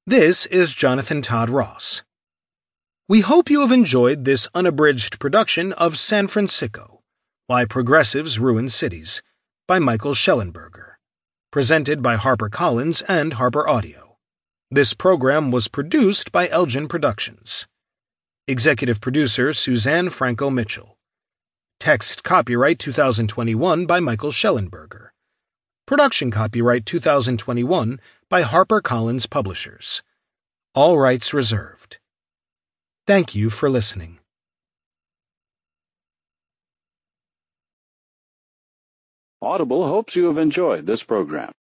This is Jonathan Todd Ross. We hope you have enjoyed this unabridged production of San Francisco, Why Progressives Ruin Cities, by Michael Shellenberger, presented by HarperCollins and Harper Audio. This program was produced by Elgin Productions. Executive producer Suzanne Franco Mitchell. Text copyright 2021 by Michael Shellenberger. Production copyright 2021 by HarperCollins Publishers. All rights reserved. Thank you for listening. Audible hopes you have enjoyed this program.